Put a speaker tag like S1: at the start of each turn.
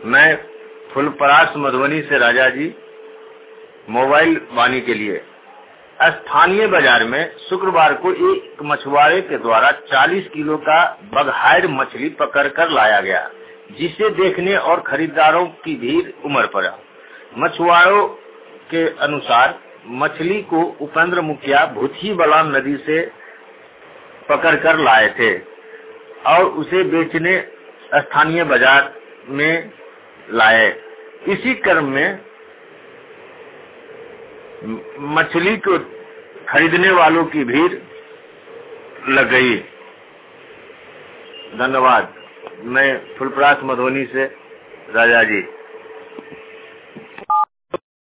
S1: मैं फुलपरास मधुबनी से राजा जी मोबाइल वाणी के लिए। स्थानीय बाजार में शुक्रवार को एक मछुआरे के द्वारा 40 किलो का बगहाइर मछली पकड़कर लाया गया, जिसे देखने और खरीदारों की भीड़ उमड़ पड़ा। मछुआरों के अनुसार मछली को उपेंद्र मुखिया भूथी बलान नदी से पकड़कर लाए थे और उसे बेचने स्थानीय बाजार में लाए। इसी क्रम में मछली को खरीदने वालों की भीड़ लग गई। धन्यवाद। मैं फुलपरास मधुबनी से राजा जी।